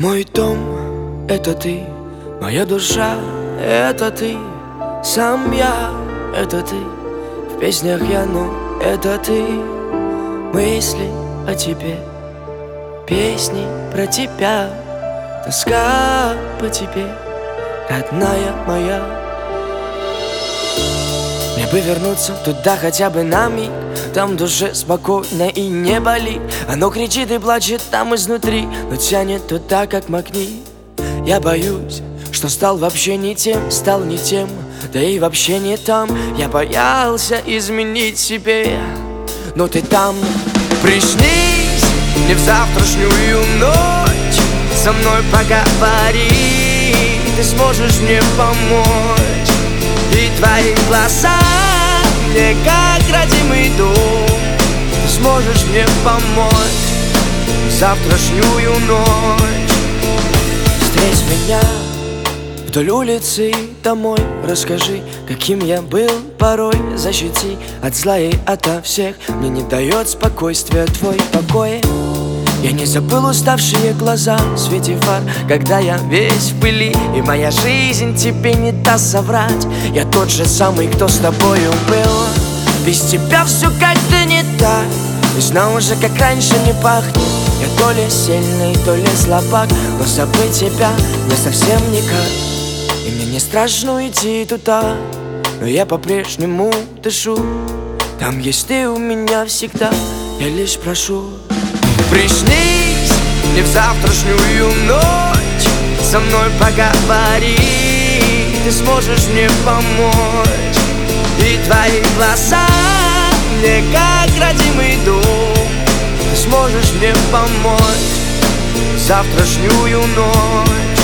Мой дом — это ты, моя душа — это ты, сам я — это ты, в песнях я, ну, это ты. Мысли о тебе, песни про тебя, тоска по тебе, родная моя. Мне бы вернуться туда хотя бы на миг, там в душе спокойно и не болит. Оно кричит и плачет там изнутри, но тянет туда, как магнит. Я боюсь, что стал вообще не тем, стал не тем, да и вообще не там. Я боялся изменить себе, но ты там. Приснись мне в завтрашнюю ночь, со мной поговори, ты сможешь мне помочь. И твои глаза мне как родимый дом, ты сможешь мне помочь в завтрашнюю ночь. Встреть меня вдоль улицы домой, расскажи, каким я был порой. Защити от зла и ото всех, мне не дает спокойствия твой покой. Я не забыл уставшие глаза в свете фар, когда я весь в пыли, и моя жизнь тебе не даст соврать. Я тот же самый, кто с тобою был. Без тебя все как-то не так, и снова же как раньше не пахнет. Я то ли сильный, то ли слабак, но забыть тебя мне совсем никак. И мне не страшно уйти туда, но я по-прежнему дышу. Там есть ты у меня всегда, я лишь прошу. Приснись мне в завтрашнюю ночь, со мной поговори, ты сможешь мне помочь. И твои глаза мне как родимый дом, ты сможешь мне помочь в завтрашнюю ночь.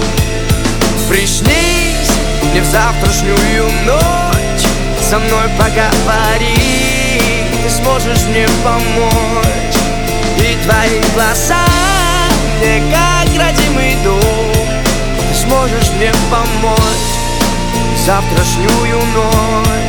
Приснись мне в завтрашнюю ночь, со мной поговори, ты сможешь мне помочь. И твои глаза мне как родимый дом, ты сможешь мне помочь в завтрашнюю ночь.